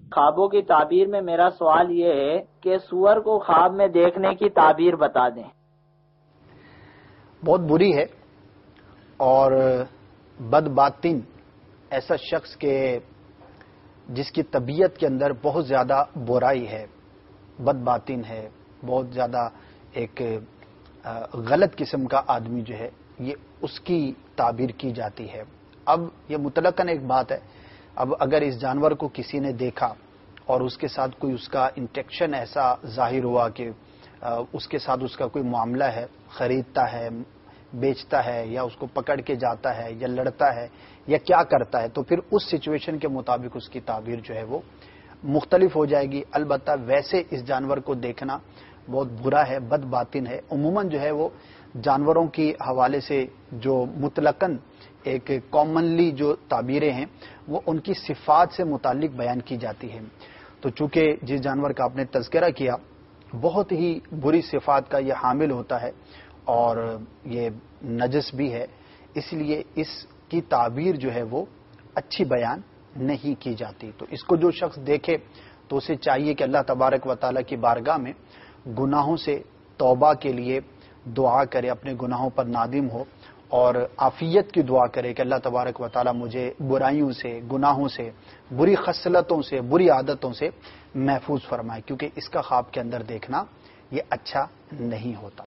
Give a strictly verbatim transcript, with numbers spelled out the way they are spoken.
خوابوں کی تعبیر میں میرا سوال یہ ہے کہ سور کو خواب میں دیکھنے کی تعبیر بتا دیں۔ بہت بری ہے، اور بد باطن ایسا شخص کے جس کی طبیعت کے اندر بہت زیادہ برائی ہے، بد باطن ہے، بہت زیادہ ایک غلط قسم کا آدمی جو ہے، یہ اس کی تعبیر کی جاتی ہے۔ اب یہ مطلقاً ایک بات ہے، اب اگر اس جانور کو کسی نے دیکھا اور اس کے ساتھ کوئی اس کا انٹریکشن ایسا ظاہر ہوا کہ اس کے ساتھ اس کا کوئی معاملہ ہے، خریدتا ہے، بیچتا ہے، یا اس کو پکڑ کے جاتا ہے، یا لڑتا ہے، یا کیا کرتا ہے، تو پھر اس سچویشن کے مطابق اس کی تعبیر جو ہے وہ مختلف ہو جائے گی۔ البتہ ویسے اس جانور کو دیکھنا بہت برا ہے، بد باطن ہے۔ عموماً جو ہے وہ جانوروں کی حوالے سے جو مطلقاً ایک کامنلی جو تعبیریں ہیں وہ ان کی صفات سے متعلق بیان کی جاتی ہیں۔ تو چونکہ جس جانور کا آپ نے تذکرہ کیا بہت ہی بری صفات کا یہ حامل ہوتا ہے اور یہ نجس بھی ہے، اس لیے اس کی تعبیر جو ہے وہ اچھی بیان نہیں کی جاتی۔ تو اس کو جو شخص دیکھے تو اسے چاہیے کہ اللہ تبارک و تعالیٰ کی بارگاہ میں گناہوں سے توبہ کے لیے دعا کرے، اپنے گناہوں پر نادم ہو اور عافیت کی دعا کرے کہ اللہ تبارک و تعالیٰ مجھے برائیوں سے، گناہوں سے، بری خصلتوں سے، بری عادتوں سے محفوظ فرمائے، کیونکہ اس کا خواب کے اندر دیکھنا یہ اچھا نہیں ہوتا۔